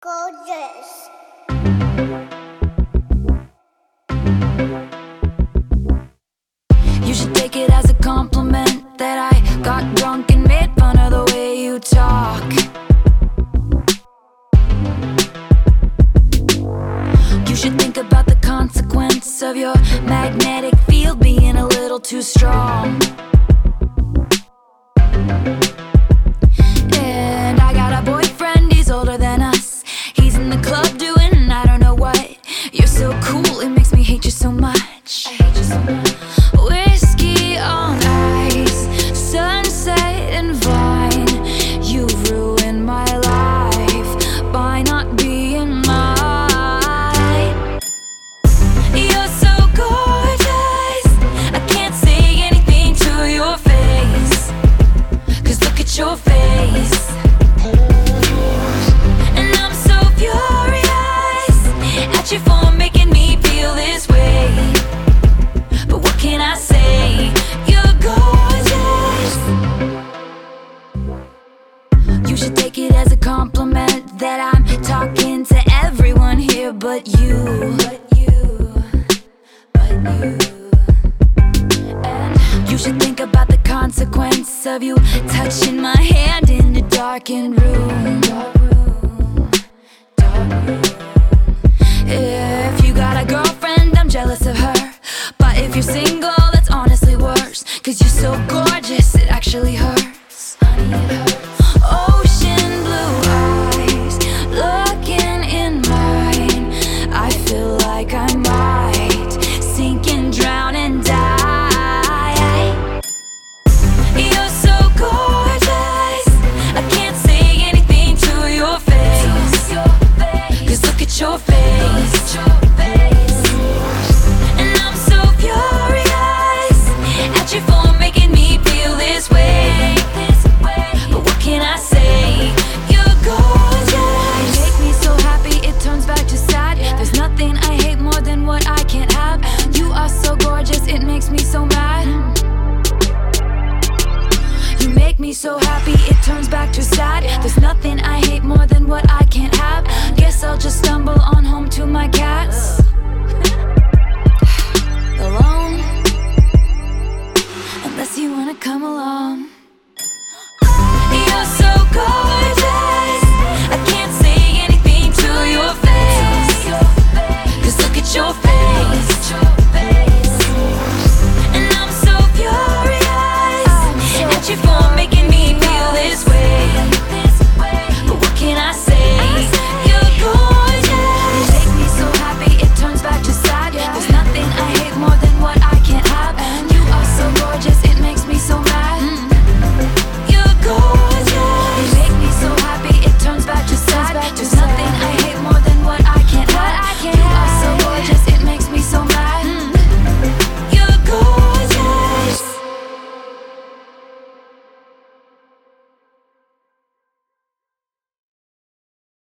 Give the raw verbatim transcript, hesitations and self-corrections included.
Gorgeous. You should take it as a compliment that I got drunk and made fun of the way you talk. You should think about the consequence of your magnetic field being a little too strong. And I got a boyfriend, he's older than us. He's in the club doing I don't know what. You're so cool, it makes me hate you so much. I hate you so much. Whiskey on ice, sunset and vine. You've ruined my life by not being mine. You're so gorgeous, I can't say anything to your face. Cause look at your face. And I'm so furious at you for making me feel this way. But what can I say? You're gorgeous. You should take it as a compliment that I'm talking to everyone here but you. But you, but you. And you should think about the consequence of you touching my hand in a darkened room.